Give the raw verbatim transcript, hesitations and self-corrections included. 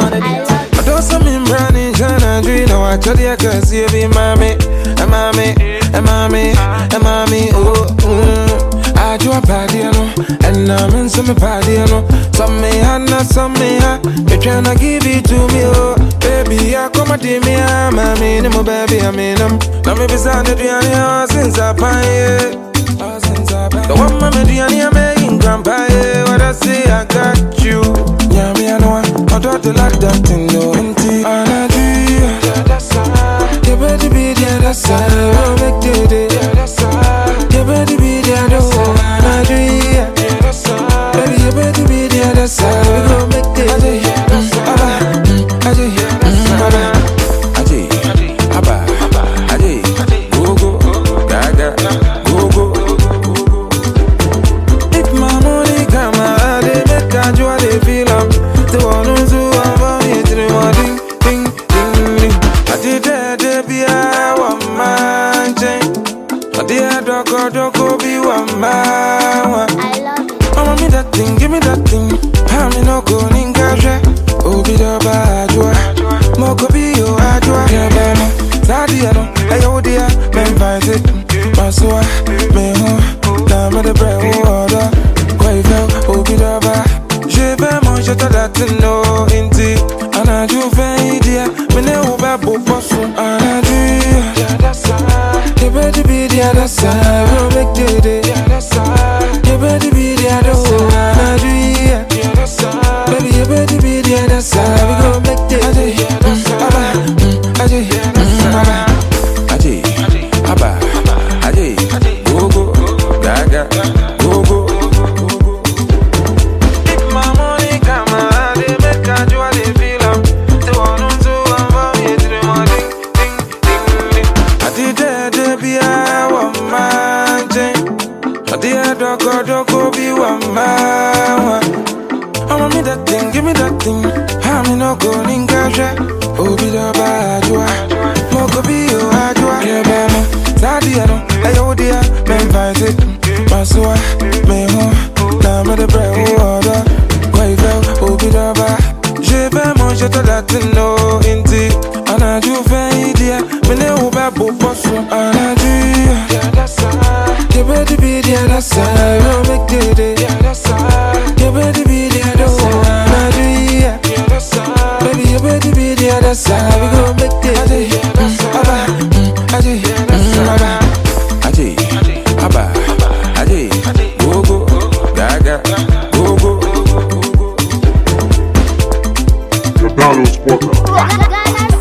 I don't some in brownie, Jana, dream. No, I tell you, cause you be mommy, a mommy, a mommy, a mommy, oh, mm. I do a party, you know, and I'm in some party, you know. Some me Hannah, some me ha. You tryna give it to me, oh, baby, I come at me, I'm a mean, my baby, I mean, I'm not me beside the Diana since I pay. The one my Diana making grandpa, what I say, I got you. Yeah, me, I know, I don't like that thing, though, empty. And I do, yeah, that's all. You better be there, that's all. I'll make the day, yeah, that's all. You better be there, that's all. And I do, yeah, that's all. Baby, you better be there, that's all. We gon' make the day, yeah, that's all. I do, yeah, that's all. I do, I do, go, go, gaga, go, go. If my money come out, they make a joy, they feel up. The one who's who I'm on it, the one ding, ding, ding, ding. I did that, they be a woman, chain. I did a dog, dog, be one man. I love it. Mama, me that thing, give me that thing. I'm in no go, ninga, oh, be the bad joy. Moko be yo, I do. Yeah, baby. Sadiano, ayo, dear, men fight it. Masua, me ho, now me the bread water. Quite well, oh, be the bad. Je vais manger ta date, no, inti. Ana ju fe idia, me ne uba bo posu. Ana ju, yeah, that's all. You better be the other side, we'll make the day. Yeah, that's all. You better be the other side. Ana ju, yeah, that's all. Baby, you better be the other side, we gon' make the day. Yeah, that's all. Aji, aji, aba, aji, go go, gaga, go go. If my money come out, they make a joy, they feel up. The one who's who I'm on it, the one ding, ding, ding, ding. I did that, they be a woman, chain. I did a dog, dog, be one man. I'ma me that thing, give me that thing. I'm in no go, ninga, oh, be the bad joy. Moko be yo, I do. Yeah, baby. Sadiano, ayo, dear, men fight it. Masua, me ho, now me the bread water. Quite well, oh, be the bad. Je vais manger ta date, no, inti. Ana ju fe idia, me ne uba bo posu. Ana ju, yeah, that's all. You better be there, that's all. We'll make the day, yeah, that's all. You better be there, that's all. Ana ju, yeah, that's all. Baby, you better be there, that's all. We gon' make the day, yeah, that's all. Aji, aba, aji, aba, aji, go go, gaga, go go. The Battles Podcast. Ghana